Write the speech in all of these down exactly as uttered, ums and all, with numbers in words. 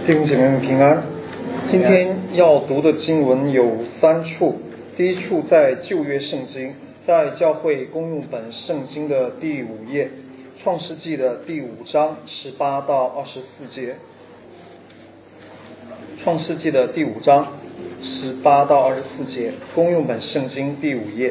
弟兄姐妹们平安。今天要读的经文有三处。第一处在旧约圣经，在教会公用本圣经的第五页，创世纪的第五章十八到二十四节。创世纪的第五章十八到二十四节，公用本圣经第五页。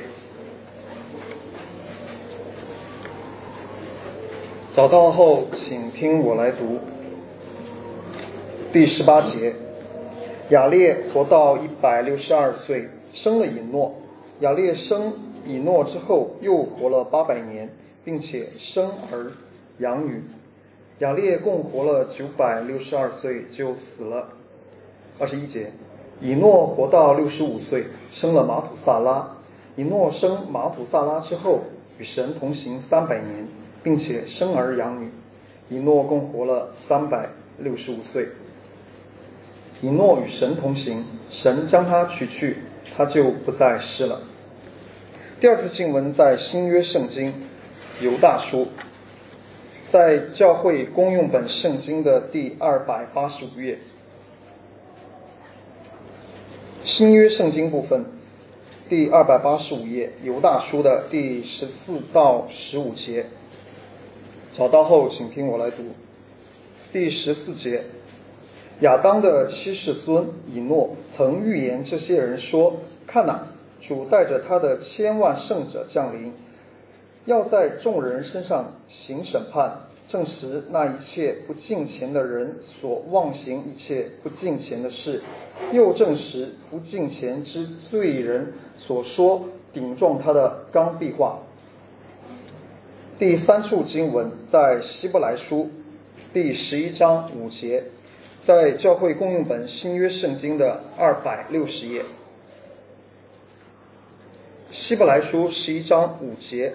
找到后请听我来读。第十八节，雅列活到一百六十二岁，生了以诺。雅列生以诺之后，又活了八百年，并且生儿养女。雅列共活了九百六十二岁，就死了。二十一节，以诺活到六十五岁，生了马土萨拉。以诺生马土萨拉之后，与神同行三百年，并且生儿养女。以诺共活了三百六十五岁。以诺与神同行，神将他取去，他就不再世了。第二处经文在新约圣经犹大书，在教会公用本圣经的第二百八十五页。新约圣经部分第二百八十五页，犹大书的第十四到十五节。找到后请听我来读。第十四节，亚当的七世孙以诺曾预言这些人说，看哪，主带着他的千万圣者降临，要在众人身上行审判，证实那一切不敬虔的人所妄行一切不敬虔的事，又证实不敬虔之罪人所说顶撞他的刚愎话。第三处经文在希伯来书第十一章五节，在教会公用本新约圣经的二百六十页。希伯来书十一章五节，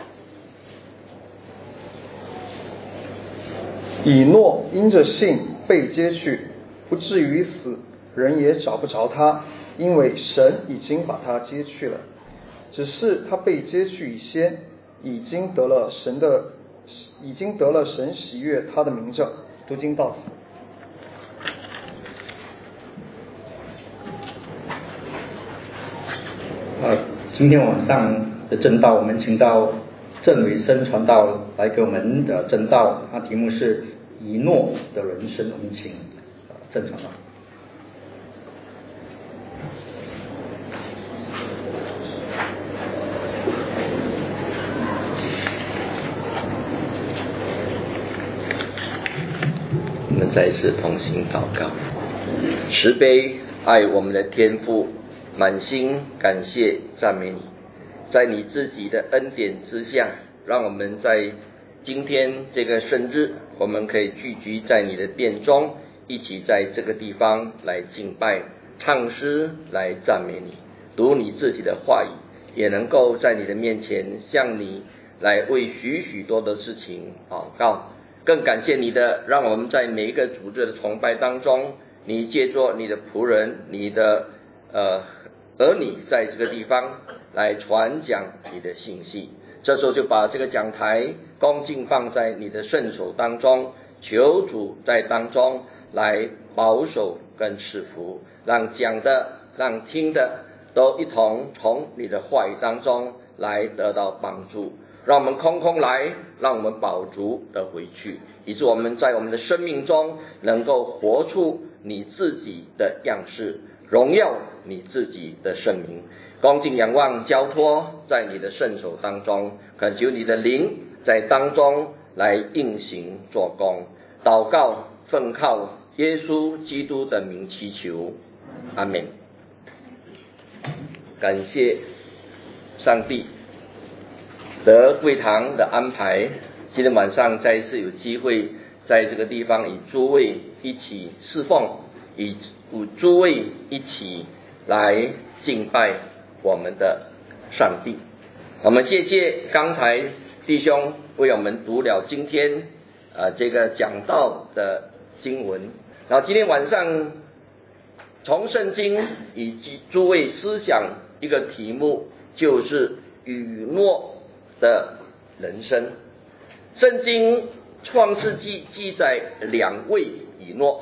以诺因着信被接去，不至于死，人也找不着他，因为神已经把他接去了。只是他被接去以先，已经得了神的，已经得了神喜悦他的名证。读经到此。 呃，今天晚上的正道，我们请到郑伟生传道来给我们的正道，他题目是以诺的人生。我们请呃郑传道。 我们再次同心祷告。慈悲爱我们的天父，满心感谢赞美你，在你自己的恩典之下，让我们在今天这个生日，我们可以聚集在你的殿中，一起在这个地方来敬拜、唱诗来赞美你，读你自己的话语，也能够在你的面前向你来为许许多的事情祷告。更感谢你的，让我们在每一个主日的崇拜当中，你借着你的仆人、你的呃儿女在这个地方来传讲你的信息。这时候就把这个讲台恭敬放在你的圣手当中，求主在当中来保守跟赐福，让讲的、让听的都一同从你的话语当中来得到帮助。让我们空空来，让我们饱足的回去，以致我们在我们的生命中能够活出你自己的样式，荣耀你自己的圣名。恭敬仰望交托在你的圣手当中，恳求你的灵在当中来运行做工。祷告奉靠耶稣基督的名祈求，阿们。感谢上帝得贵堂的安排，今天晚上再一次有机会在这个地方与诸位一起侍奉，与诸位一起来敬拜我们的上帝。我们谢谢刚才弟兄为我们读了今天呃这个讲道的经文，然后今天晚上从圣经以及诸位思想一个题目，就是以诺的人生。圣经创世纪记载两位以诺，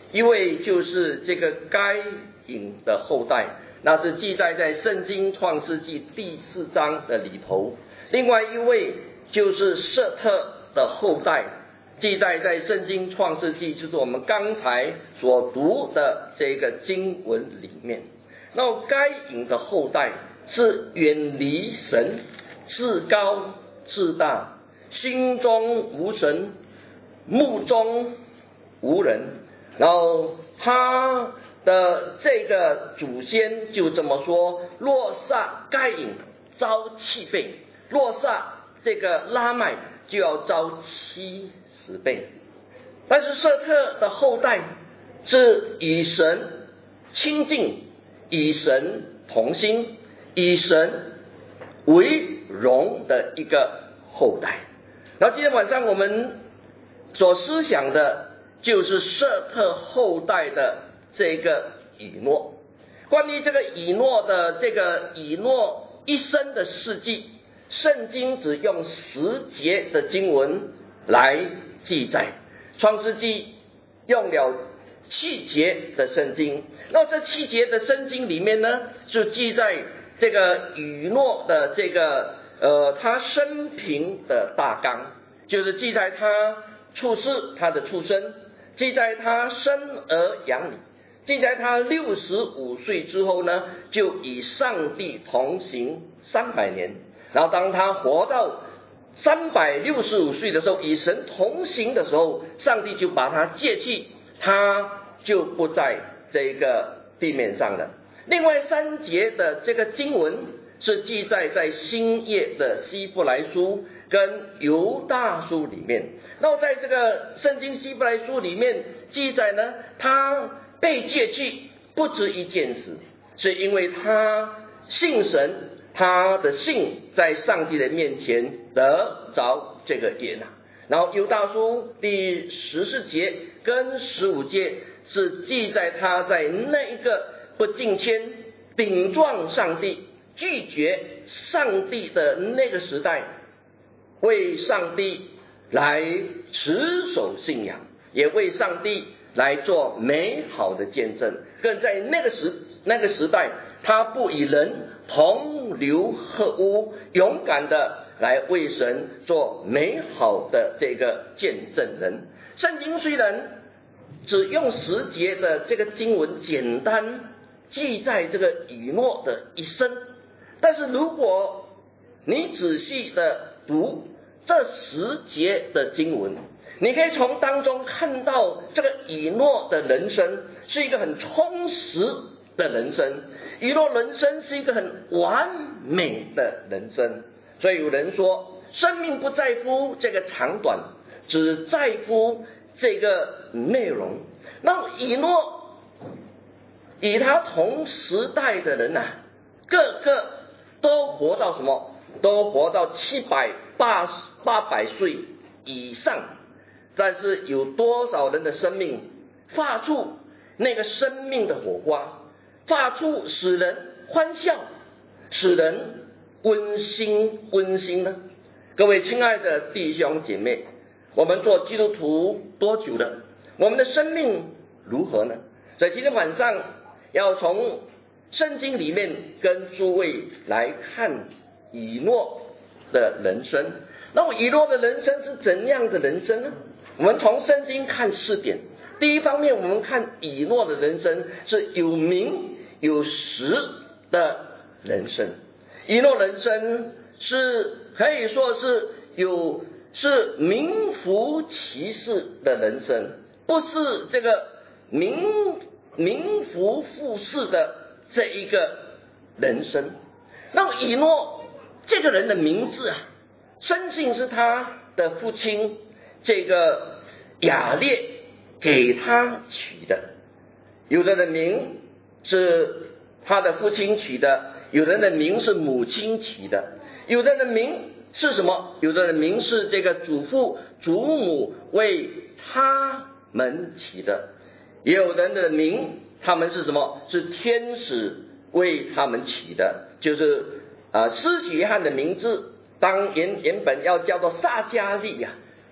一位就是这个该隐的后代，那是记载在圣经创世纪第四章的里头。另外一位就是舍特的后代，记载在圣经创世纪，就是我们刚才所读的这个经文里面。那该隐的后代是远离神，自高自大，心中无神，目中无人。然后他的这个祖先就这么说：若杀该隐遭七倍，若杀这个拉麦就要遭七十倍。但是舍特的后代是与神亲近，与神同心，以神为荣的一个后代。然后今天晚上我们所思想的就是舍特后代的这个以诺。关于这个以诺的这个以诺一生的事迹，圣经只用十节的经文来记载，创世纪用了七节的圣经。那这七节的圣经里面呢，是记载这个以诺的这个呃他生平的大纲，就是记载他出世，他的出生，记载他生儿养女，记载他六十五岁之后呢，就与上帝同行三百年。然后当他活到三百六十五岁的时候，与神同行的时候，上帝就把他接去，他就不在这个地面上了。另外三节的这个经文是记载在新约的希伯来书跟犹大书里面。那么在这个圣经希伯来书里面记载呢，他被接去不止一件事，是因为他信神，他的信在上帝的面前得着这个悦纳。然后犹大书第十四节跟十五节是记载他在那一个不敬虔、顶撞上帝、拒绝上帝的那个时代，为上帝来持守信仰，也为上帝来做美好的见证。更在那个时那个时代，他不与人同流合污，勇敢的来为神做美好的这个见证人。圣经虽然只用十节的这个经文简单记载这个以诺的一生，但是如果你仔细的读这十节的经文，你可以从当中看到这个以诺的人生是一个很充实的人生，以诺人生是一个很完美的人生。所以有人说，生命不在乎这个长短，只在乎这个内容。那以诺与他同时代的人啊，个个都活到什么？都活到七百八八百岁以上。但是有多少人的生命发出那个生命的火花，发出使人欢笑，使人温馨温馨呢？各位亲爱的弟兄姐妹，我们做基督徒多久了？我们的生命如何呢？所以今天晚上要从圣经里面跟诸位来看以诺的人生。那么以诺的人生是怎样的人生呢？我们从圣经看四点。第一方面，我们看以诺的人生是有名有实的人生。以诺人生是可以说是有是名副其实的人生，不是这个名名副副实的这一个人生。那么以诺这个人的名字啊，深信是他的父亲这个雅列给他取的。有的人名是他的父亲取的，有人的名是母亲起的，有的人名是什么？有的人名是这个祖父祖母为他们起的，也有人的名他们是什么？是天使为他们起的。就是啊，施洗约翰的名字当原原本要叫做撒加利亚，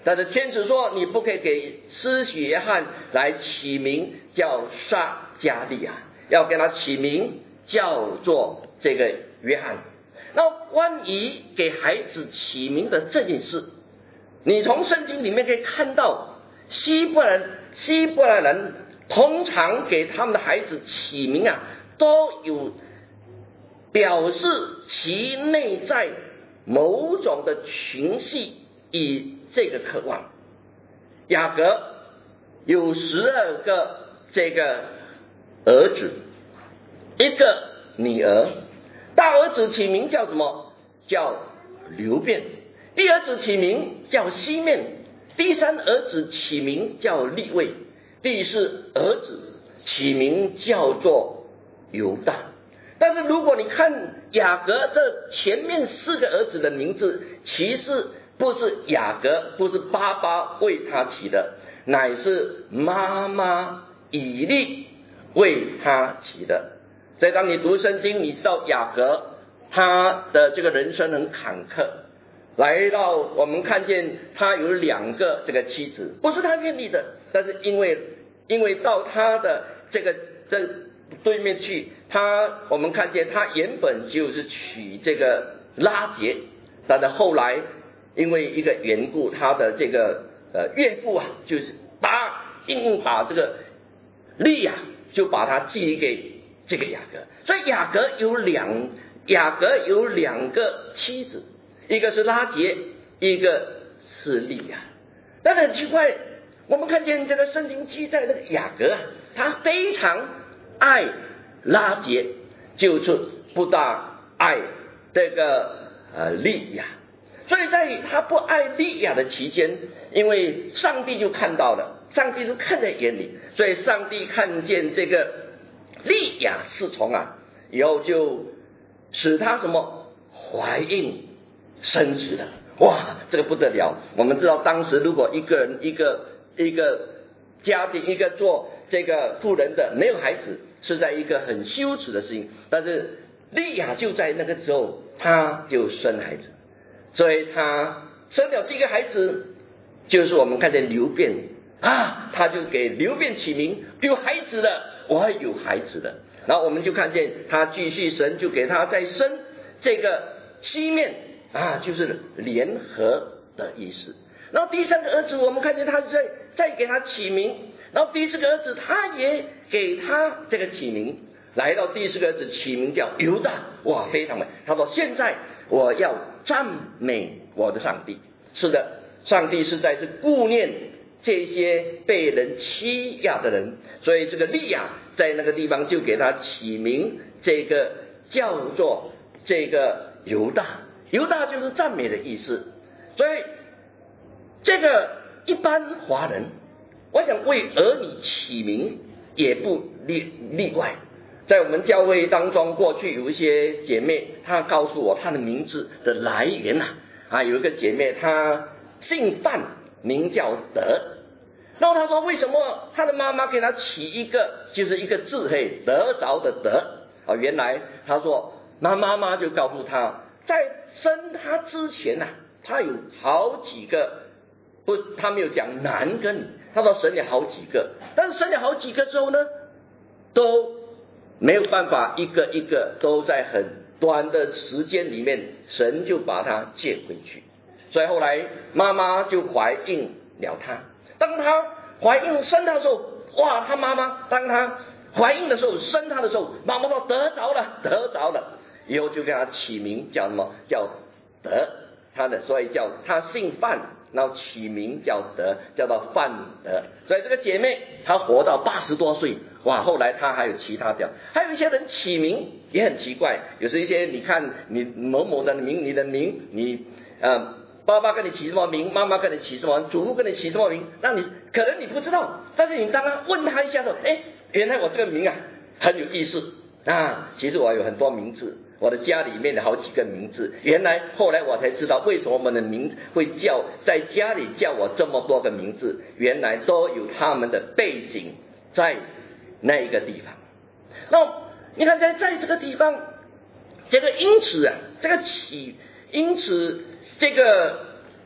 但是天使说你不可以给施洗约翰来起名叫撒加利亚，要给他起名叫做这个约翰。那关于给孩子起名的这件事，你从圣经里面可以看到，希伯来希伯来人通常给他们的孩子起名啊，都有表示其内在某种的情绪与这个渴望。雅各有十二个这个儿子，一个女儿。大儿子起名叫什么？叫流便。第二子起名叫西面。第三儿子起名叫利未。第四儿子起名叫做犹大。但是如果你看雅各这前面四个儿子的名字，其实不是雅各，不是爸爸为他起的，乃是妈妈以利为他起的。所以当你读圣经，你知道雅各他的这个人生很坎坷，来到我们看见他有两个这个妻子，不是他愿意的，但是因为因为到他的这个这对面去，他我们看见他原本就是娶这个拉结，但是后来因为一个缘故，他的这个呃岳父啊，就是把硬把这个利亚就把他寄给这个雅各。所以雅各有两雅各有两个妻子，一个是拉结，一个是利亚。但是很奇怪，我们看见这个圣经记载的雅各啊，他非常爱拉结，就是不大爱这个呃利亚。所以在他不爱利亚的期间，因为上帝就看到了，上帝就看在眼里，所以上帝看见这个利亚侍从啊，以后就使他什么怀孕生子了。哇，这个不得了！我们知道当时如果一个人一个一个家庭一个做这个妇人的没有孩子，是在一个很羞耻的事情，但是利亚就在那个时候他就生孩子，所以他生了这个孩子，就是我们看见流便啊，他就给流便起名，有孩子了，我有孩子了。然后我们就看见他继续，神就给他再生这个西面啊，就是联合的意思。然后第三个儿子，我们看见他再再给他起名，然后第四个儿子他也给他这个起名，来到第四个儿子起名叫犹大。哇，非常美！他说：“现在我要赞美我的上帝。”是的，上帝实在是顾念这些被人欺压的人，所以这个利亚在那个地方就给他起名，这个叫做这个犹大。犹大就是赞美的意思。所以这个一般华人，我想为儿女起名也不例例外。在我们教会当中，过去有一些姐妹，她告诉我她的名字的来源啊，啊，有一个姐妹她姓范，名叫德。然后她说，为什么她的妈妈给她起一个，就是一个字，嘿，得着的得啊？原来她说，她妈妈就告诉她，在生她之前啊，她有好几个，不，她没有讲男跟女，她说生了好几个，但是生了好几个之后呢，都没有办法一个一个都在很短的时间里面，神就把她接回去。所以后来妈妈就怀孕了她。当她怀孕生她的时候，哇，她妈妈当她怀孕的时候生她的时候，妈妈说得着了，得着了，以后就给她起名叫什么？叫德。她的所以叫她姓范，然后起名叫德，叫做范德。所以这个姐妹她活到八十多岁，哇！后来她还有其他讲，还有一些人起名也很奇怪，有时一些你看你某某的名，你的名，你呃爸爸跟你起什么名，妈妈跟你起什么，祖父跟你起什么名，那你可能你不知道，但是你当他问他一下说，哎，原来我这个名啊很有意思啊，其实我有很多名字。我的家里面的好几个名字，原来后来我才知道为什么我们的名会叫在家里叫我这么多个名字，原来都有他们的背景在那个地方。那你看在在这个地方，这个因此啊，这个起因此这个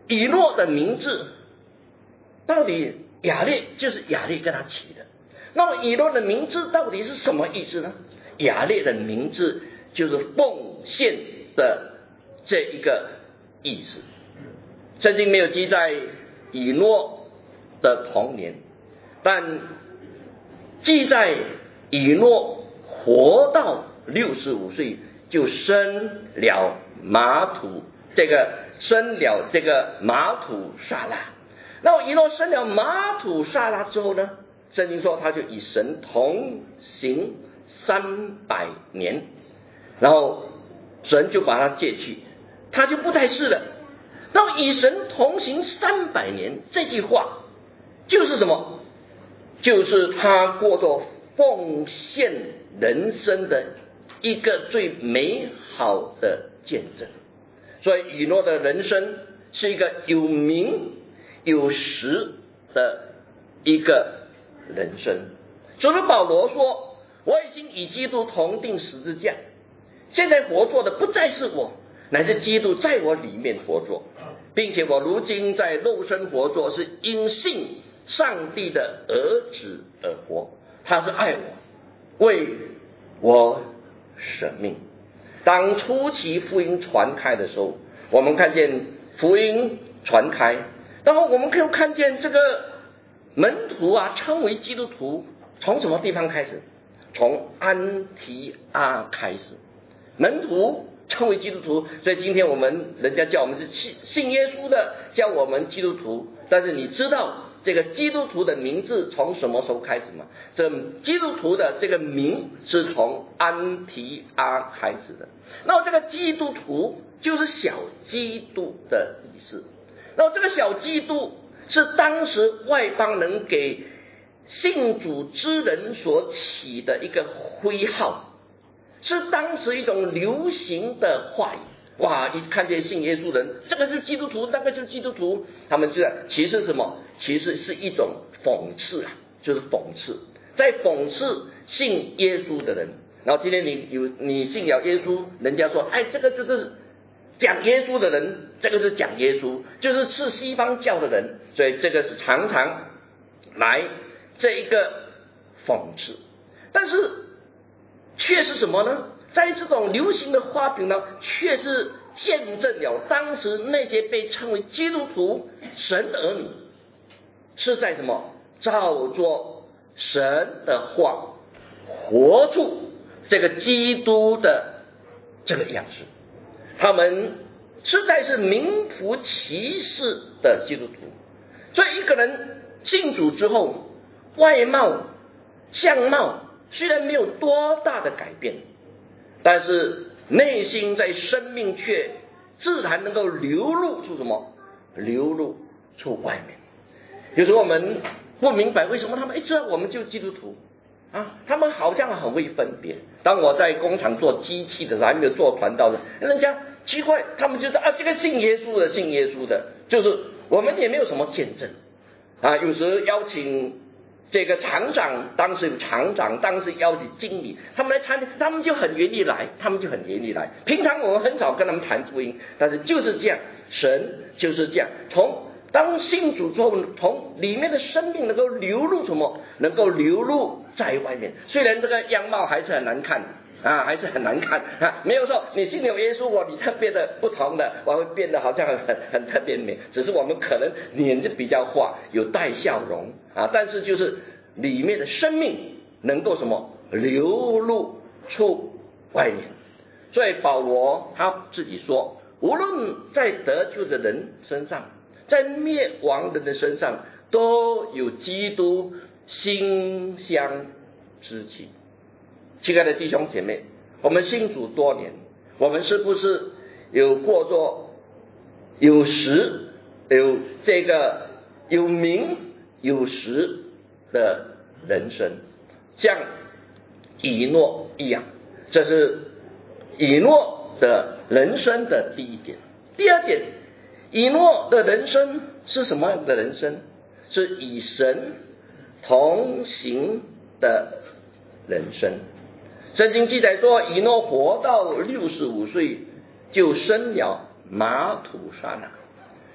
以诺的名字到底雅列就是雅列跟他起的，那么以诺的名字到底是什么意思呢？雅列的名字就是奉献的这一个意思。圣经没有记载以诺的童年，但记载以诺活到六十五岁就生了马土，这个生了这个马土撒拉。那么以诺生了马土撒拉之后呢，圣经说他就与神同行三百年，然后神就把他借去，他就不再是了。那么与神同行三百年这句话就是什么？就是他过着奉献人生的一个最美好的见证。所以以诺的人生是一个有名有实的一个人生。所以保罗说，我已经与基督同定十字架，现在活着的不再是我，乃是基督在我里面活着，并且我如今在肉身活着，是因信上帝的儿子而活。他是爱我，为我舍命。当初期福音传开的时候，我们看见福音传开，然后我们可以看见这个门徒啊称为基督徒，从什么地方开始？从安提阿开始，门徒称为基督徒。所以今天我们人家叫我们是信信耶稣的，叫我们基督徒。但是你知道这个基督徒的名字从什么时候开始吗？这基督徒的这个名是从安提阿开始的。那么这个基督徒就是小基督的意思。那么这个小基督是当时外邦人给信主之人所起的一个徽号，是当时一种流行的话语。哇，一看见信耶稣人，这个是基督徒，那个就是基督徒，他们知道其实什么？其实是一种讽刺啊，就是讽刺，在讽刺信耶稣的人。然后今天你有你信了耶稣，人家说，哎，这个就是讲耶稣的人，这个是讲耶稣，就是是西方教的人，所以这个是常常来这一个讽刺。但是却是什么呢？在这种流行的花瓶呢，却是见证了当时那些被称为基督徒神的儿女是在什么？照着神的话活出这个基督的这个样式。他们实在是名副其实的基督徒。所以一个人信主之后，外貌相貌虽然没有多大的改变，但是内心在生命却自然能够流露出什么？流露出外面。有时候我们不明白为什么他们一知道我们就是基督徒啊，他们好像很会分别。当我在工厂做机器的时候，还没有做传道的，人家奇怪，他们就是啊，这个信耶稣的，信耶稣的，就是我们也没有什么见证啊。有时邀请这个厂长，当时有厂长，当时邀请经理，他们来谈，他们就很愿意来，他们就很愿意来。平常我们很少跟他们谈福音，但是就是这样，神就是这样，从当信主之后，从里面的生命能够流露什么？能够流露在外面。虽然这个样貌还是很难看啊，还是很难看啊，没有说你信了耶稣，我你特别的不同的，我会变得好像很很很特别美。只是我们可能脸就比较化，有带笑容啊，但是就是里面的生命能够什么流露出外面。所以保罗他自己说，无论在得救的人身上，在灭亡人的身上，都有基督馨香之气。亲爱的弟兄姐妹，我们信主多年，我们是不是有过着有实有这个有名有实的人生，像以诺一样？这是以诺的人生的第一点。第二点，以诺的人生是什么样的人生？是与神同行的人生。圣经记载说，以诺活到六十五岁就生了马土沙拿。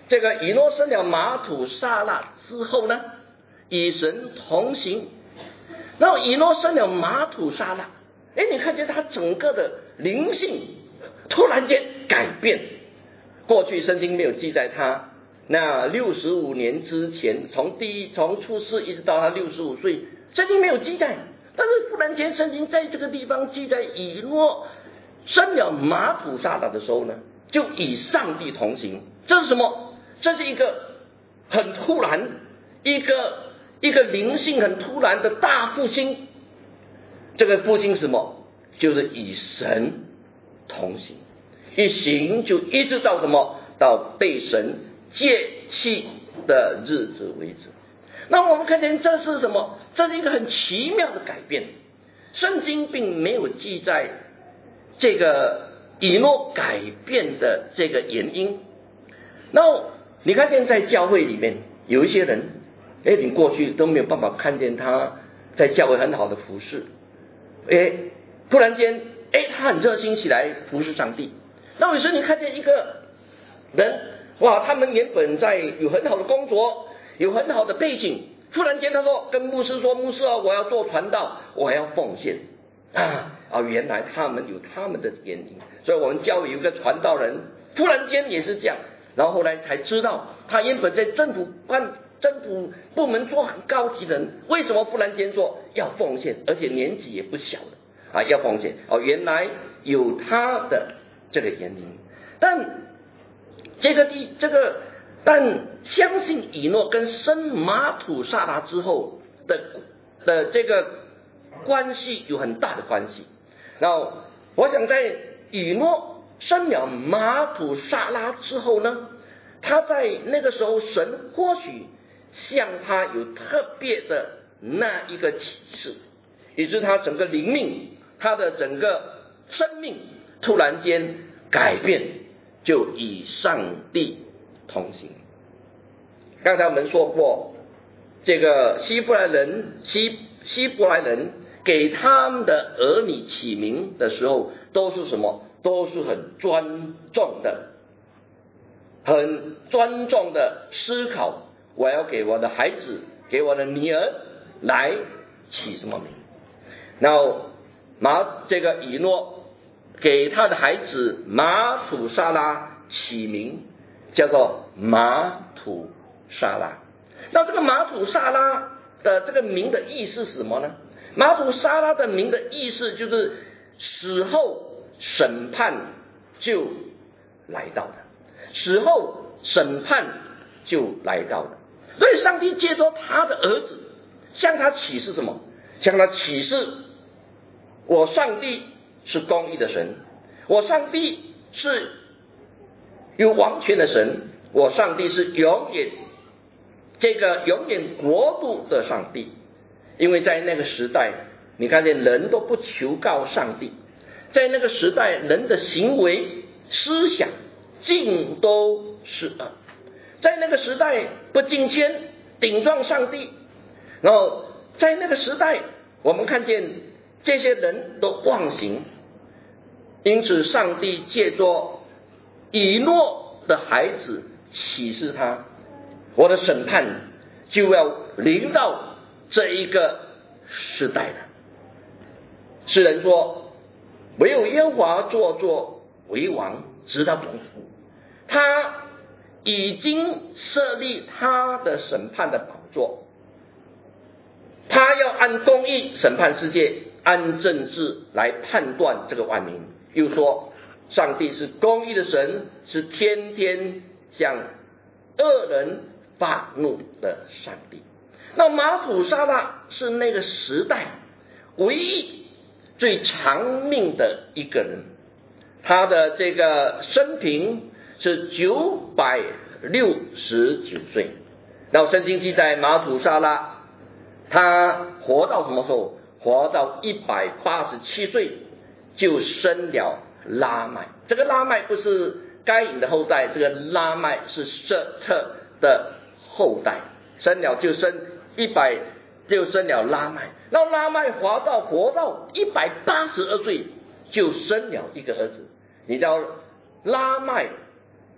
这个以诺生了马土撒拉之后呢，与神同行。然后以诺生了马土撒拉，哎，你看见他整个的灵性突然间改变。过去圣经没有记载他那六十五年之前，从第一从出世一直到他六十五岁，圣经没有记载。但是忽然间圣经在这个地方记载以诺生了马土撒拉的时候呢，就与上帝同行。这是什么？这是一个很突然，一个一个灵性很突然的大复兴。这个复兴是什么？就是与神同行，一行就一直到什么？到被神借弃的日子为止。那我们看见这是什么？这是一个很奇妙的改变。圣经并没有记载这个以诺改变的这个原因。然后你看见在教会里面有一些人，哎，你过去都没有办法看见他在教会很好的服侍，哎，突然间，哎，他很热心起来服侍上帝。那有时候你看见一个人，哇，他们原本在有很好的工作，有很好的背景，突然间他说跟牧师说，牧师啊，我要做传道，我要奉献啊啊！原来他们有他们的原因，所以我们教会有一个传道人，突然间也是这样，然后后来才知道，他原本在政府办政府部门做很高级的人，为什么忽然间说要奉献，而且年纪也不小了啊，要奉献哦，原来有他的这个原因。但这个地这个，但相信以诺跟生马土撒拉之后的的这个关系有很大的关系。然后我想在以诺生了马土撒拉之后呢，他在那个时候神或许向他有特别的那一个启示，以致他整个灵命，他的整个生命突然间改变，就与上帝同行。刚才我们说过，这个希伯来人希希伯来人给他们的儿女起名的时候，都是什么？都是很专重的，很专重的思考，我要给我的孩子，给我的女儿来起什么名。然后马这个以诺给他的孩子马土撒拉起名叫做马土撒拉。那这个马土撒拉的这个名的意思是什么呢？马土撒拉的名的意思就是死后审判就来到了，死后审判就来到了。所以上帝借着他的儿子向他启示什么？向他启示我上帝是公义的神，我上帝是有王权的神，我上帝是永远这个永远国度的上帝。因为在那个时代，你看见人都不求告上帝，在那个时代人的行为思想尽都是恶，在那个时代不敬虔，顶撞上帝。然后在那个时代我们看见这些人都妄行，因此上帝借着以诺的孩子启示他，我的审判就要临到这一个时代了。诗人说，唯有耶和华坐作为王，直到永远。他已经设立他的审判的宝座，他要按公义审判世界，按政治来判断这个万民。又说，上帝是公义的神，是天天向恶人发怒的上帝。那马土撒拉是那个时代唯一最长命的一个人，他的这个生平是九百六十九岁。然后圣经记载马土撒拉他活到什么时候？活到一百八十七岁就生了拉麦。这个拉麦不是该隐的后代，这个拉麦是舍特的后代，生了就生一百，就生了拉麦。然后拉麦活到活到一百八十二岁就生了一个儿子。你知道拉麦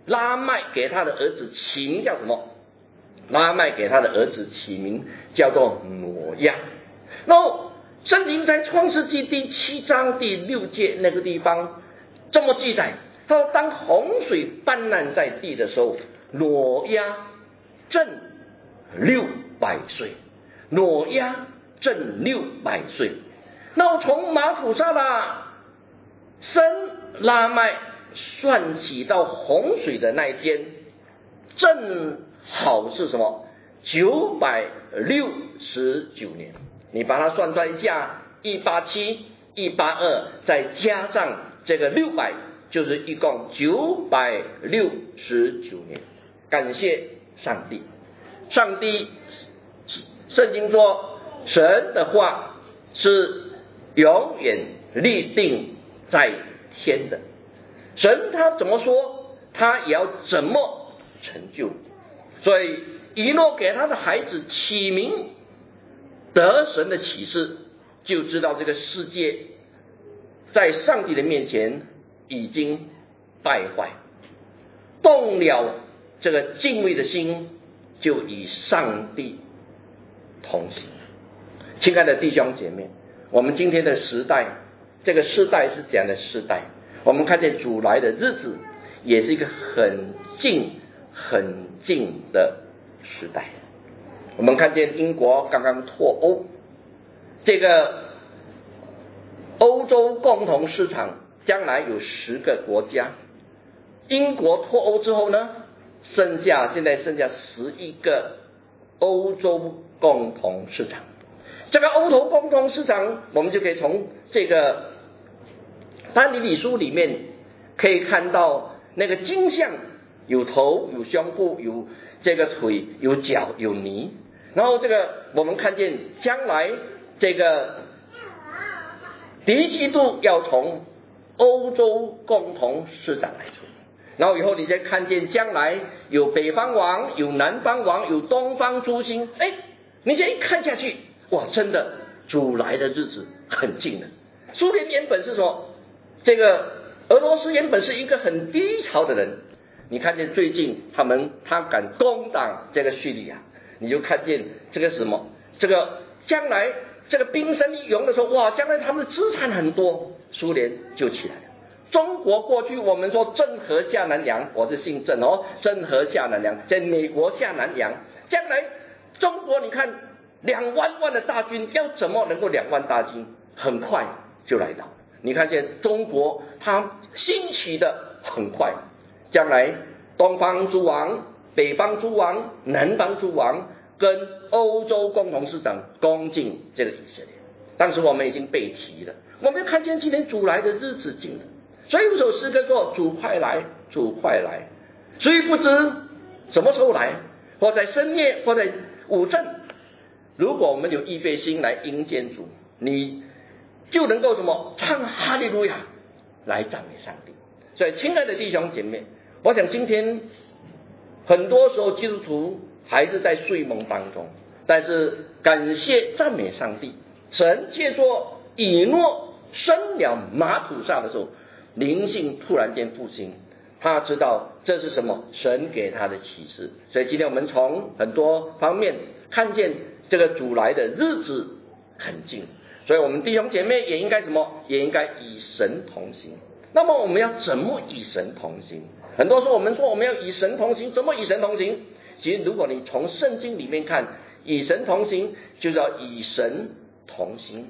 拉麦给他的儿子起名叫什么？拉麦给他的儿子起名叫做挪亚。然后圣经在创世纪第七章第六节那个地方这么记载，他说当洪水泛滥在地的时候，挪亚正六百岁。挪亚正六百岁。然后从马土沙拉生拉麦算起到洪水的那一天，正好是什么？九百六十九年。你把它算算一下，一八七、一八二，再加上这个六百，就是一共九百六十九年。感谢上帝，上帝，圣经说，神的话是永远立定在天的。神他怎么说，他也要怎么成就。所以以诺给他的孩子起名，得神的启示，就知道这个世界在上帝的面前已经败坏，动了这个敬畏的心，就与上帝同行。亲爱的弟兄姐妹，我们今天的时代，这个时代是怎样的时代？我们看见主来的日子也是一个很近很近的时代。我们看见英国刚刚脱欧，这个欧洲共同市场将来有十个国家，英国脱欧之后呢，剩下现在剩下十一个欧洲共同市场。这个欧洲共同市场，我们就可以从这个但以理书里面可以看到那个金像，有头有胸部有这个腿有脚有泥。然后这个我们看见将来这个敌基督要从欧洲共同市场来出，然后以后你再看见将来有北方王有南方王有东方诸星，哎，你这一看下去，哇，真的主来的日子很近了。苏联原本是说这个俄罗斯原本是一个很低潮的人，你看见最近他们他敢攻打这个叙利亚，你就看见这个什么，这个将来这个兵生一勇的时候，哇，将来他们的资产很多，苏联就起来了。中国过去我们说郑和下南洋，我是姓郑哦，郑和下南洋，在美国下南洋，将来中国你看两万万的大军，要怎么能够两万大军很快就来到？你看见中国它兴起的很快，将来东方诸王北方诸王南方诸王跟欧洲共同市场攻进这个以色列。当时我们已经被提了，我们看见今天主来的日子近了，所以有首诗歌说主快来主快来，虽不知什么时候来，或在深夜或在午正，如果我们有预备心来迎接主，你就能够什么唱哈利路亚来赞美上帝。所以亲爱的弟兄姐妹，我想今天很多时候基督徒还是在睡梦当中，但是感谢赞美上帝，神借着以诺生了马土萨的时候，灵性突然间复兴，他知道这是什么，神给他的启示。所以今天我们从很多方面看见这个主来的日子很近，所以我们弟兄姐妹也应该什么，也应该与神同行。那么我们要怎么与神同行？很多时候我们说我们要与神同行，怎么与神同行？其实如果你从圣经里面看，与神同行就是要与神同心。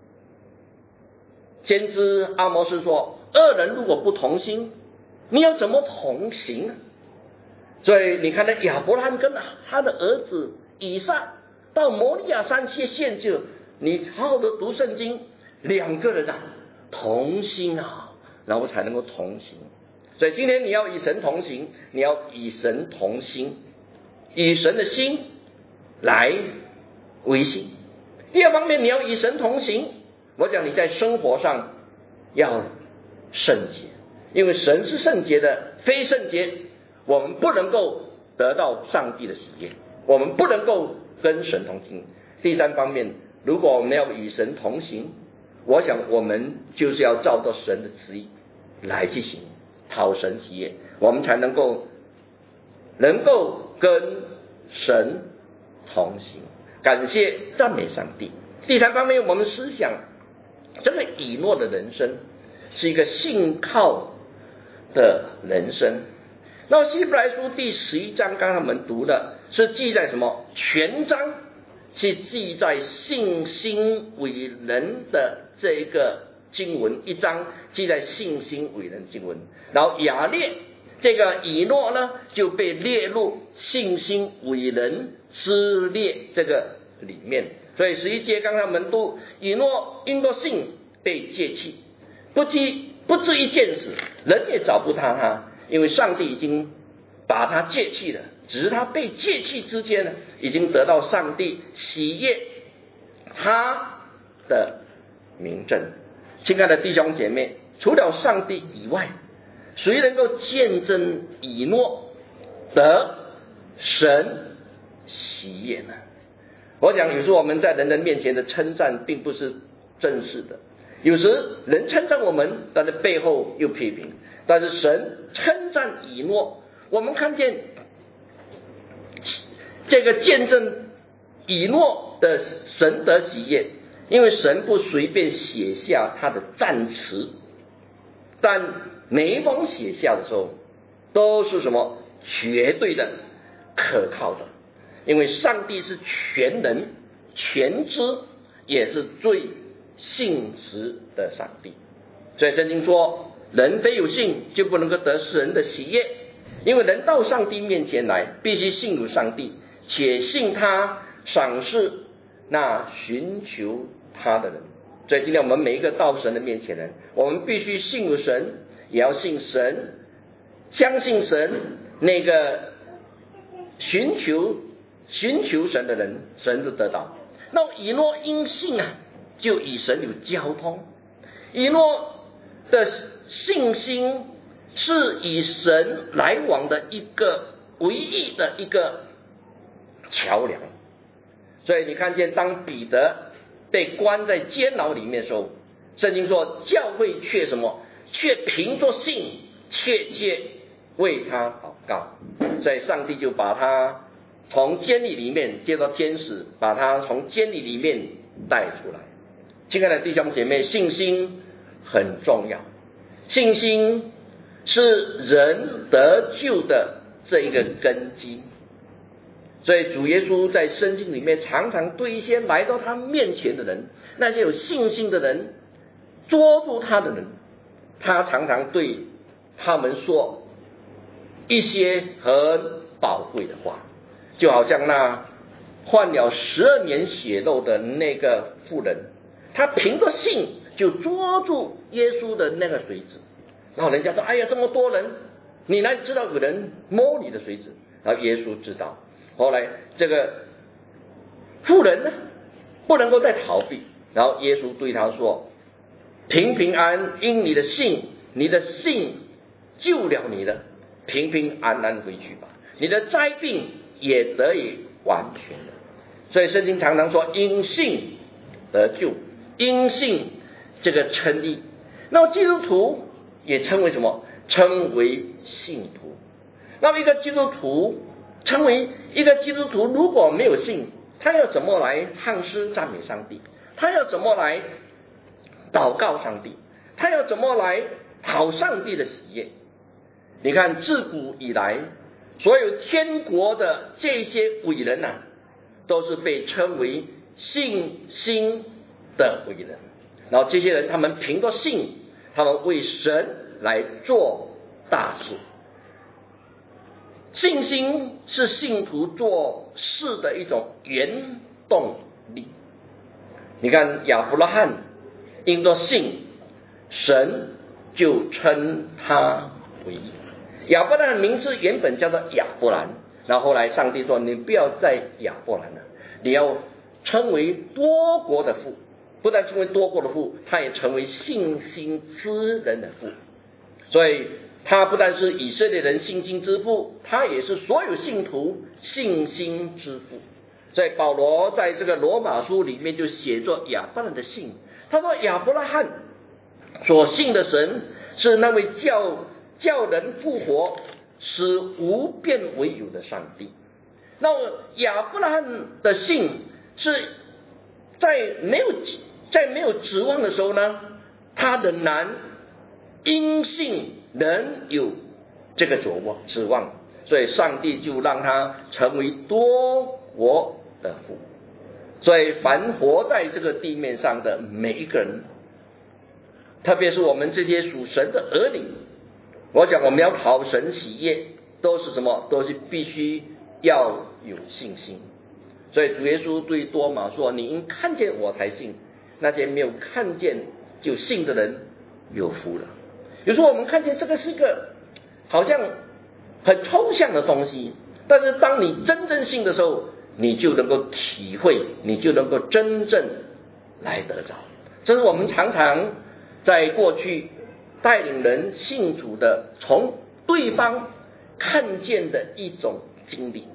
先知阿摩斯说，二人如果不同心，你要怎么同行呢？所以你看到亚伯拉罕跟他的儿子以撒到摩利亚山去献祭，你好好的读圣经，两个人啊同心啊，然后才能够同行。所以今天你要与神同行，你要与神同心，以神的心来维系。第二方面，你要与神同行，我讲你在生活上要圣洁，因为神是圣洁的，非圣洁我们不能够得到上帝的喜悦，我们不能够跟神同行。第三方面，如果我们要与神同行，我想我们就是要照着神的旨意来去行， 讨神喜悦，我们才能够能够跟神同行。感谢赞美上帝。第三方面，我们思想这个以诺的人生是一个信靠的人生。那希伯来书第十一章刚才我们读的是记载什么？全章是记载信心伟人的这一个经文，一章记载信心伟人的经文，然后亚列这个以诺呢就被列入信心伟人之列这个里面。所以十一节刚才我们读，以诺因着信被借弃，不至不至于见死，人也找不到他，因为上帝已经把他借弃了，只是他被借弃之间呢，已经得到上帝喜悦他的名证。亲爱的弟兄姐妹，除了上帝以外，谁能够见证以诺得神喜悦呢？我想有时候我们在人人面前的称赞并不是正式的，有时人称赞我们，但是背后又批评。但是神称赞以诺，我们看见这个见证以诺的神得喜悦，因为神不随便写下他的赞词，但每一封写下的时候都是什么？绝对的可靠的，因为上帝是全能全知，也是最信实的上帝。所以圣经说，人非有信就不能够得世人的喜悦，因为人到上帝面前来，必须信有上帝，且信他赏识那寻求他的人。所以今天我们每一个到神的面前人，我们必须信有神，也要信神，相信神，那个寻求寻求神的人，神就得到。那以诺因信啊，就与神有交通。以诺的信心是与神来往的一个唯一的一个桥梁。所以你看见当彼得被关在监牢里面的时候，圣经说教会却什么？却凭着信切切为他祷告。所以上帝就把他从监狱里面接到监室，把他从监狱里面带出来。亲爱的弟兄姐妹，信心很重要，信心是人得救的这一个根基。所以主耶稣在圣经里面常常对一些来到他面前的人，那些有信心的人，捉住他的人，他常常对他们说一些很宝贵的话。就好像那患了十二年血漏的那个妇人，他凭着信就捉住耶稣的那个水子，然后人家说，哎呀，这么多人，你哪里知道有人摸你的水子？然后耶稣知道。后来这个妇人呢，不能够再逃避，然后耶稣对他说，平平安安，因你的信，你的信救了你了，平平安安回去吧，你的灾病也得以完全了。所以圣经常常说，因信得救，因信这个称义。那么基督徒也称为什么？称为信徒。那么一个基督徒成为一个基督徒，如果没有信，他要怎么来唱诗赞美上帝？他要怎么来祷告上帝？他要怎么来讨上帝的喜悦？你看自古以来，所有天国的这些伟人啊，都是被称为信心的伟人。然后这些人他们凭着信，他们为神来做大事。信心是信徒做事的一种原动力。你看亚伯拉罕因着信，神就称他为义。亚伯兰的名字原本叫做亚伯兰，然后后来上帝说，你不要再亚伯兰了，你要称为多国的父。不但成为多国的父，他也成为信心之人的父。所以他不但是以色列人信心之父，他也是所有信徒信心之父。所以保罗在这个罗马书里面就写作亚伯兰的信，他说亚伯拉罕所信的神是那位叫叫人复活，使无变为有的上帝。那亚伯拉罕的信是在没有在没有指望的时候呢，他仍然因信仍有这个指望指望，所以上帝就让他成为多国的父。所以凡活在这个地面上的每一个人，特别是我们这些属神的儿女，我讲我们要讨神喜悦，都是什么？都是必须要有信心。所以主耶稣对多马说：“你应看见我才信，那些没有看见就信的人有福了。”有时候我们看见这个是一个好像很抽象的东西，但是当你真正信的时候，你就能够体会，你就能够真正来得着。这是我们常常在过去带领人信主的，从对方看见的一种经历。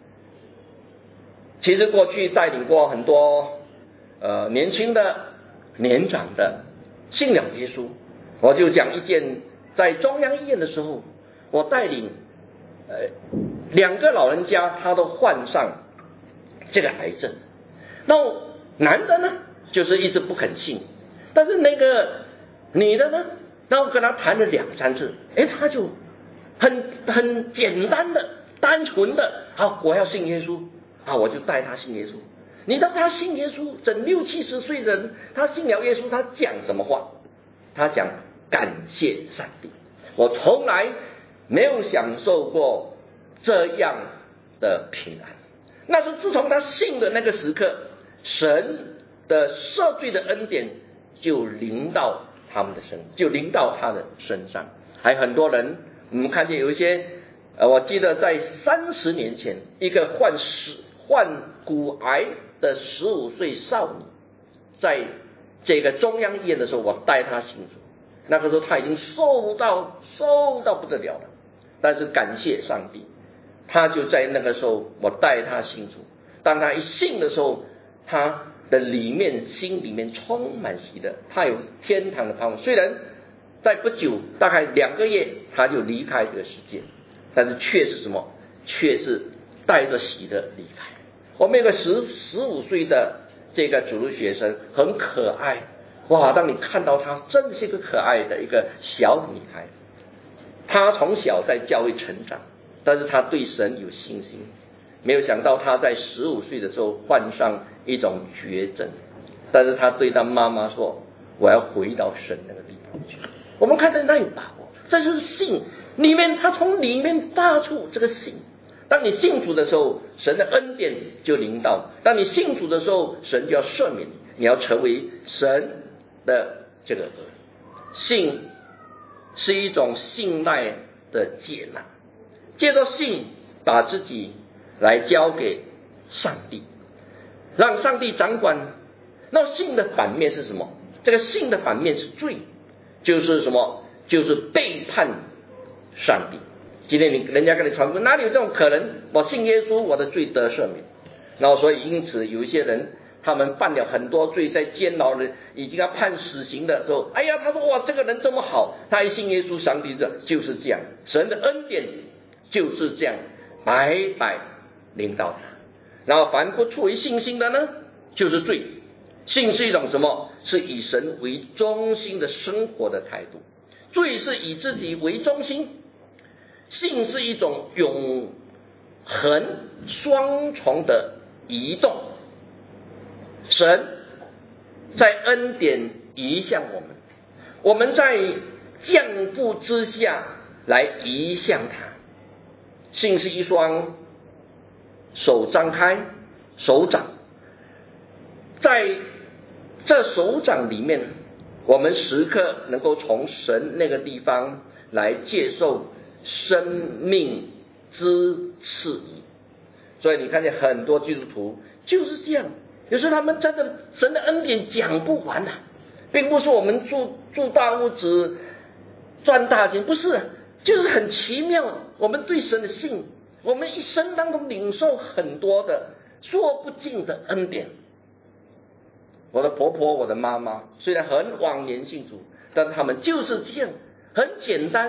其实过去带领过很多呃年轻的、年长的信了耶稣。我就讲一件，在中央医院的时候，我带领呃两个老人家，他都患上这个癌症。那男的呢，就是一直不肯信，但是那个女的呢，然后跟他谈了两三次，哎，他就很很简单的、单纯的，好，我要信耶稣啊，我就带他信耶稣。你当他信耶稣，整六七十岁的人，他信了耶稣，他讲什么话？他讲感谢上帝。我从来没有享受过这样的平安。那是自从他信的那个时刻，神的赦罪的恩典就临到他们的身，就临到他的身上。还有很多人，我们看见有一些，呃，我记得在三十年前，一个患十患骨癌的十五岁少女，在这个中央医院的时候，我带她信主。那个时候她已经瘦到瘦到不得了了，但是感谢上帝，她就在那个时候，我带她信主。当她一信的时候，她的里面心里面充满喜乐，她有天堂的盼望。虽然在不久，大概两个月，她就离开这个世界，但是却是什么？却是带着喜乐离开。我们有个十十五岁的这个主日学生，很可爱，哇！当你看到她，真是一个可爱的一个小女孩。她从小在教会成长，但是她对神有信心。没有想到她在十五岁的时候患上一种绝症，但是她对她妈妈说：“我要回到神那个地方去。”我们看见她有把握，这就是信里面，她从里面发出这个信。当你信主的时候，神的恩典就临到；当你信主的时候，神就要赦免你，你要成为神的这个儿。信是一种信赖的接纳，借着信把自己来交给上帝，让上帝掌管。那信的反面是什么？这个信的反面是罪，就是什么？就是背叛上帝。今天你人家跟你传福音，哪里有这种可能？我信耶稣，我的罪得赦免。然后所以因此有一些人，他们犯了很多罪，在监牢里已经要判死刑的时候，哎呀，他说哇，这个人这么好，他一信耶稣，上帝这就是这样，神的恩典就是这样白白领导他。然后凡不出于信心的呢，就是罪。信是一种什么？是以神为中心的生活的态度。罪是以自己为中心，信是一种永恒双重的移动。神在恩典移向我们，我们在降福之下来移向他。信是一双手张开手掌，在这手掌里面，我们时刻能够从神那个地方来接受生命之赐予。所以你看见很多基督徒就是这样，有时候他们真的神的恩典讲不完啊，并不是我们住住大屋子赚大钱，不是，就是很奇妙。我们对神的信，我们一生当中领受很多的说不尽的恩典。我的婆婆，我的妈妈虽然很晚年信主，但他们就是这样很简单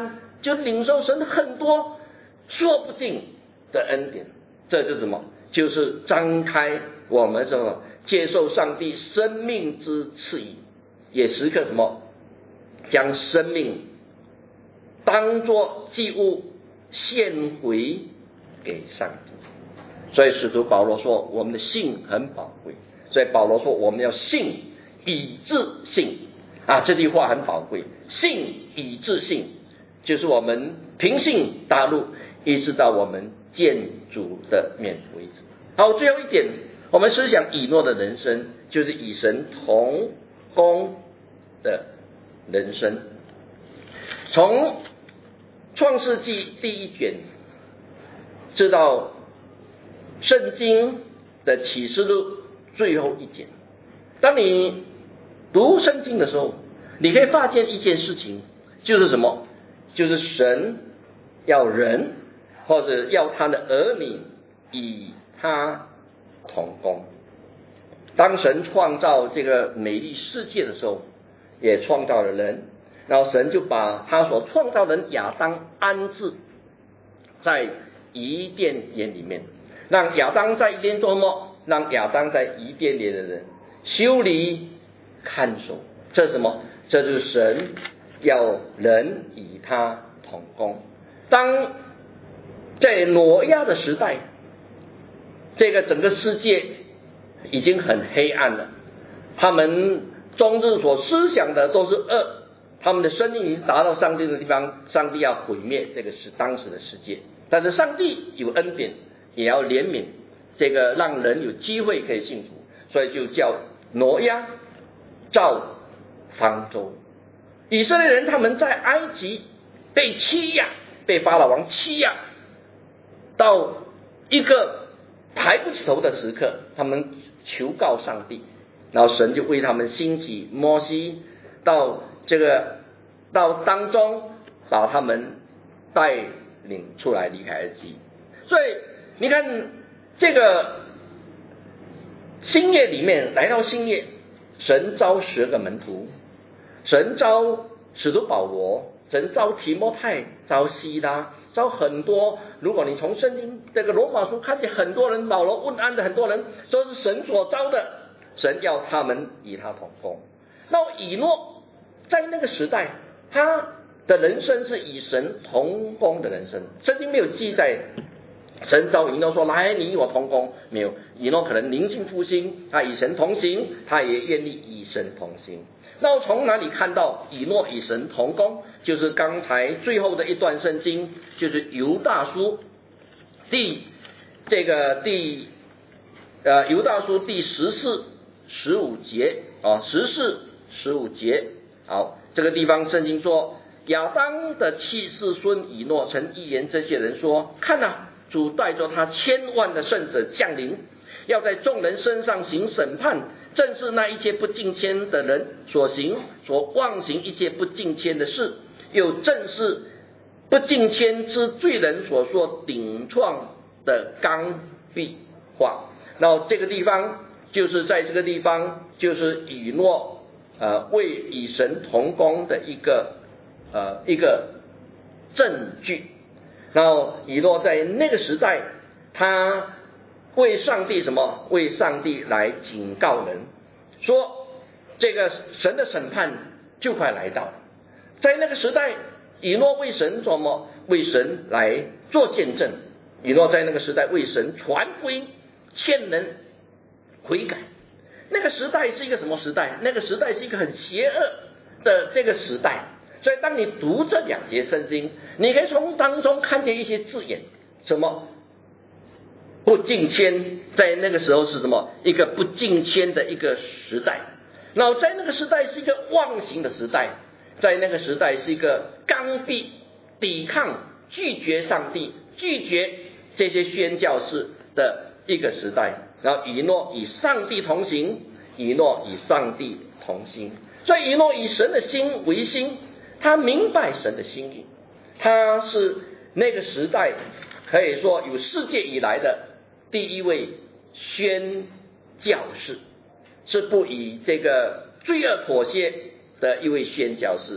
就领受神很多说不尽的恩典。这就是什么？就是张开我们什么接受上帝生命之赐予，也时刻什么将生命当作祭物献回给上帝。所以使徒保罗说我们的信很宝贵，所以保罗说我们要信以致信啊，这句话很宝贵，信以致信，就是我们凭信达路，一直到我们见主的面为止。好，最后一点，我们思想以诺的人生，就是与神同工的人生。从创世纪第一卷直到圣经的启示录最后一卷，当你读圣经的时候，你可以发现一件事情，就是什么？就是神要人或者要他的儿女与他同工。当神创造这个美丽世界的时候，也创造了人，然后神就把他所创造的亚当安置在伊甸园里面，让亚当在伊甸做梦，让亚当在伊甸园的人修理看守。这是什么？这就是神要人与他同工。当在挪亚的时代，这个整个世界已经很黑暗了，他们终日所思想的都是恶，他们的生命已经达到上帝的地方，上帝要毁灭这个是当时的世界。但是上帝有恩典，也要怜悯这个让人有机会可以幸福，所以就叫挪亚造方舟。以色列人他们在埃及被欺压，被法老王欺压到一个抬不起头的时刻，他们求告上帝，然后神就为他们兴起摩西到这个到当中把他们带领出来离开埃及。所以你看这个新约里面，来到新约，神召十个门徒，神召使徒保罗，神召提摩太，召希拉，召很多。如果你从圣经这个罗马书看见很多人，保罗问安的很多人都是神所召的，神要他们与他同工。那以诺在那个时代，他的人生是与神同工的人生，圣经没有记载神召以诺说来你与我同工，没有。以诺可能灵性复兴，他与神同行，他也愿意与神同行。那从哪里看到以诺与神同工？就是刚才最后的一段圣经，就是犹大书第这个第呃犹大书第十四十五节啊，十四十五节。好，这个地方圣经说，亚当的妻子孙以诺曾预言这些人说，看啊，主带着他千万的圣者降临，要在众人身上行审判，正是那一切不敬虔的人所行所妄行一切不敬虔的事，又正是不敬虔之罪人所说顶撞的刚愎话。然后这个地方就是在这个地方就是以诺呃为与神同工的一个呃一个证据。然后以诺在那个时代，他为上帝什么？为上帝来警告人，说这个神的审判就快来到了。在那个时代，以诺为神做什么？为神来做见证。以诺在那个时代为神传福音，劝人悔改。那个时代是一个什么时代？那个时代是一个很邪恶的这个时代。所以当你读这两节圣经，你可以从当中看见一些字眼，什么不敬虔，在那个时候是什么？一个不敬虔的一个时代。然后在那个时代是一个妄行的时代，在那个时代是一个刚愎、抵抗、拒绝上帝、拒绝这些宣教士的一个时代。然后以诺与上帝同行，以诺与上帝同心。所以以诺以神的心为心，他明白神的心意，他是那个时代可以说有世界以来的第一位宣教士，是不以这个罪恶妥协的一位宣教士。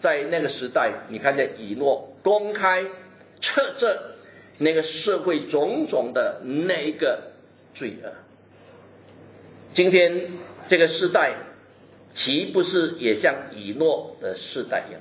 在那个时代，你看见以诺公开斥责那个社会种种的那一个罪恶。今天这个时代岂不是也像以诺的时代一样？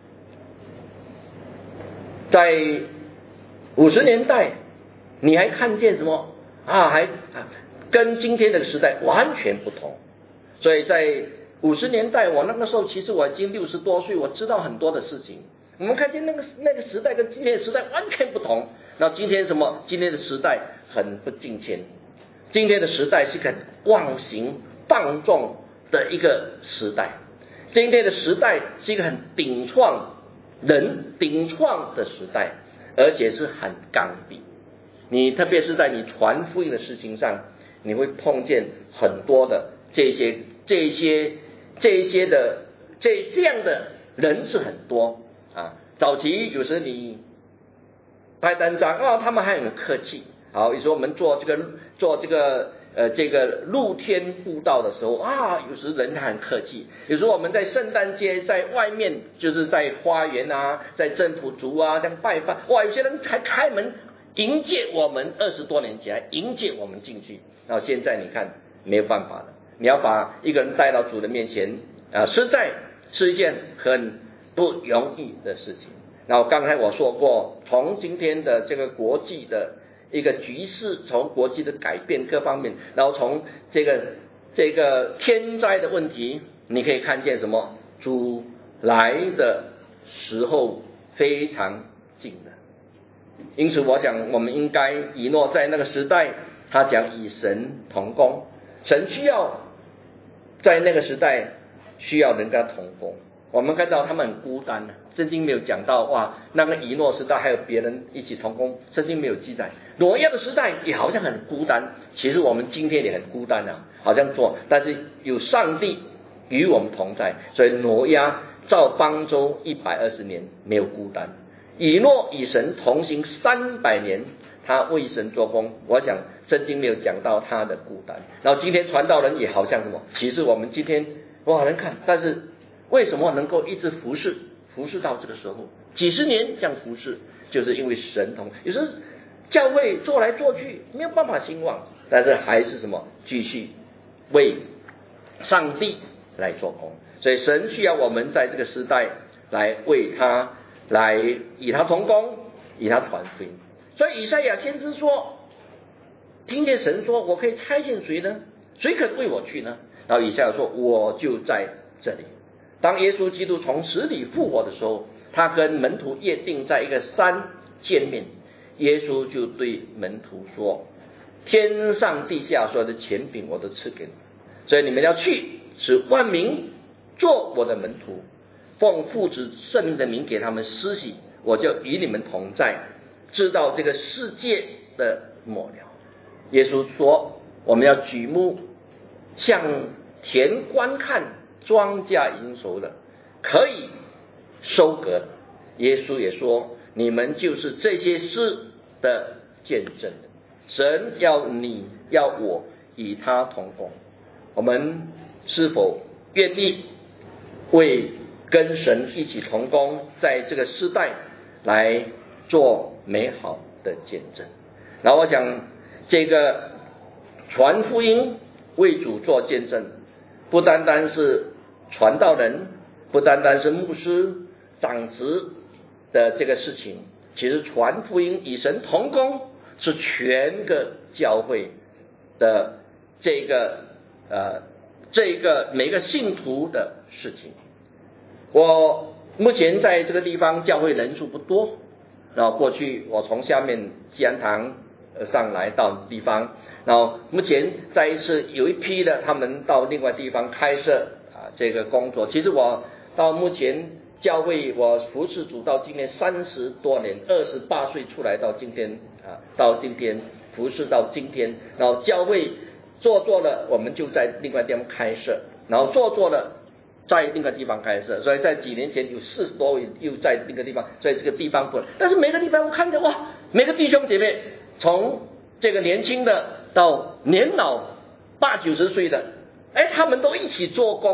在五十年代，你还看见什么啊？还啊，跟今天的时代完全不同。所以在五十年代，我那个时候其实我已经六十多岁，我知道很多的事情。我们看见那个那个时代跟今天的时代完全不同。那今天什么？今天的时代很不敬虔，今天的时代是个妄行放纵的一个时代，今天的时代是一个很顶创人顶创的时代，而且是很刚愎。你特别是在你传福音的事情上，你会碰见很多的这些这些这些的这这样的人是很多啊。早期有时你拍单张啊，他们还很客气。好，有时候我们做这个做这个呃这个露天布道的时候啊，有时人很客气。有时候我们在圣诞节在外面，就是在花园啊，在政府族啊这样拜访，哇，有些人还开门迎接我们，二十多年前迎接我们进去。然后现在你看没有办法了，你要把一个人带到主的面前啊，实在是一件很不容易的事情。然后刚才我说过，从今天的这个国际的一个局势，从国际的改变各方面，然后从这个这个天灾的问题，你可以看见什么？主来的时候非常近的。因此我讲，我们应该以诺在那个时代，他讲与神同工，神需要在那个时代需要人跟他同工。我们看到他们很孤单，圣经没有讲到哇，那个以诺时代还有别人一起同工，圣经没有记载。挪亚的时代也好像很孤单，其实我们今天也很孤单啊，好像做，但是有上帝与我们同在，所以挪亚造方舟一百二十年没有孤单。以诺与神同行三百年，他为神做工，我想圣经没有讲到他的孤单。然后今天传道人也好像什么，其实我们今天不好人看，但是为什么能够一直服侍服侍到这个时候，几十年这样服侍，就是因为神同。有时候教会做来做去没有办法兴旺，但是还是什么继续为上帝来做工。所以神需要我们在这个时代来为他来与他同工，与他传福音。所以以赛亚先知说，听见神说我可以差遣谁呢？谁肯为我去呢？然后以赛亚说我就在这里。当耶稣基督从死里复活的时候，他跟门徒约定在一个山见面，耶稣就对门徒说，天上地下所有的权柄我都赐给你们，所以你们要去使万民做我的门徒，奉父子圣灵的名给他们施洗，我就与你们同在，知道这个世界的末了。耶稣说我们要举目向田观看，庄稼营熟了，可以收割。耶稣也说你们就是这些事的见证。神要你要我与他同工，我们是否愿意为跟神一起同工，在这个时代来做美好的见证？然后我讲这个传福音为主做见证，不单单是传道人，不单单是牧师长职的这个事情，其实传福音与神同工是全个教会的这个呃这个每个信徒的事情。我目前在这个地方教会人数不多，然后过去我从下面济安堂上来到地方，然后目前再一次有一批的他们到另外地方开设啊这个工作。其实我到目前教会我服侍主到今年三十多年，二十八岁出来到今天啊，到今天服侍到今天，然后教会做做了，我们就在另外地方开设，然后做做了在另外地方开设，所以在几年前有四十多位又在另一个地方，所以这个地方不，但是每个地方我看着哇，每个弟兄姐妹从这个年轻的到年老八九十岁的，哎，他们都一起做工啊，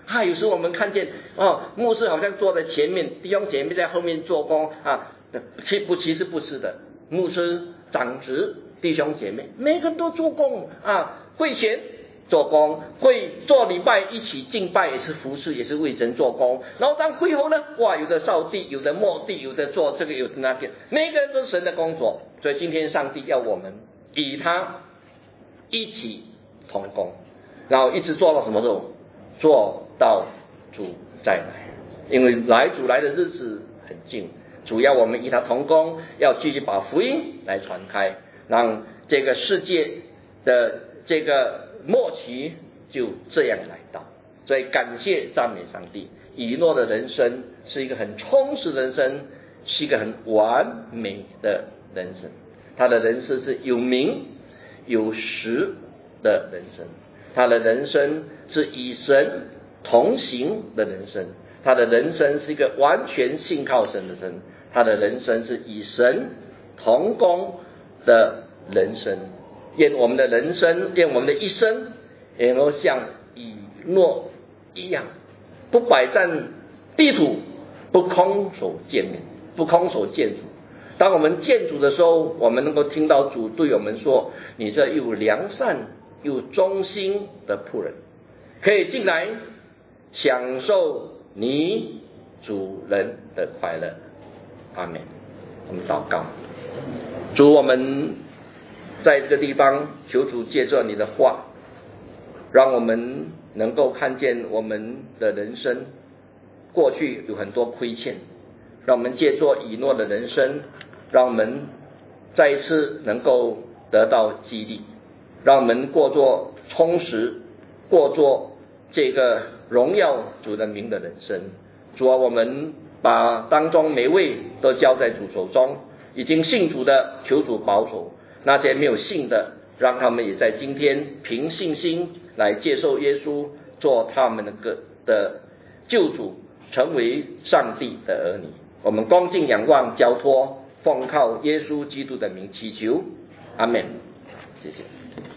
啊，有时候我们看见哦，牧师好像坐在前面，弟兄姐妹在后面做工啊，其不其实不是的，牧师、长子、弟兄姐妹，每个人都做工啊，会前做工，会做礼拜一起敬拜，也是服侍，也是为神做工。然后当会后呢，哇，有的扫地，有的抹地，有的做这个，有的那边，每个人都是神的工作。所以今天上帝要我们与他一起同工，然后一直做到什么时候？做到主再来，因为来主来的日子很近，主要我们与他同工，要继续把福音来传开，让这个世界的这个末期就这样来到。所以感谢赞美上帝，以诺的人生是一个很充实的人生，是一个很完美的人生。他的人生是有名有实的人生，他的人生是与神同行的人生，他的人生是一个完全信靠神的人，他的人生是与神同工的人生。愿我们的人生，愿我们的一生也能够像以诺一样，不摆占地土，不空手见面，不空手见主。当我们见主的时候，我们能够听到主对我们说：你这又良善又忠心的仆人，可以进来享受你主人的快乐。阿们。我们祷告，主，我们在这个地方求主借着你的话，让我们能够看见我们的人生过去有很多亏欠，让我们借着以诺的人生，让我们再一次能够得到激励，让我们过作充实，过作这个荣耀主的名的人生。主啊，我们把当中每位都交在主手中，已经信主的求主保守，那些没有信的，让他们也在今天凭信心来接受耶稣做他们的个的救主，成为上帝的儿女。我们恭敬仰望交托，奉靠耶稣基督的名祈求，阿们。谢谢。